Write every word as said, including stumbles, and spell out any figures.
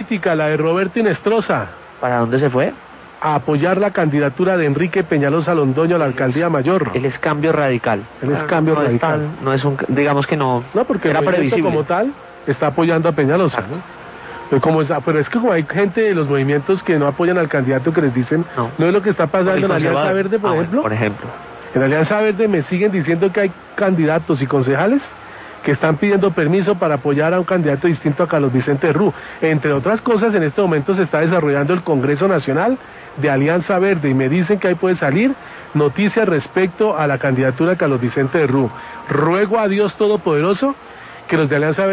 política, la de Roberto Inestrosa. ¿Para dónde se fue? A apoyar la candidatura de Enrique Peñalosa Londoño a la alcaldía mayor. Él es Cambio Radical. Él es Cambio no Radical. Es tan, no es un, digamos que no. No, porque era el movimiento previsible. como tal está apoyando a Peñalosa, ¿no? Pero, como es, pero es que como hay gente de los movimientos que no apoyan al candidato, que les dicen, no, no es lo que está pasando en Alianza Verde, por ah, ejemplo. Bueno, por ejemplo. En Alianza Verde me siguen diciendo que hay candidatos y concejales que están pidiendo permiso para apoyar a un candidato distinto a Carlos Vicente Rú. Entre otras cosas, en este momento se está desarrollando el Congreso Nacional de Alianza Verde y me dicen que ahí puede salir noticias respecto a la candidatura de Carlos Vicente Rú. Ruego a Dios Todopoderoso que los de Alianza Verde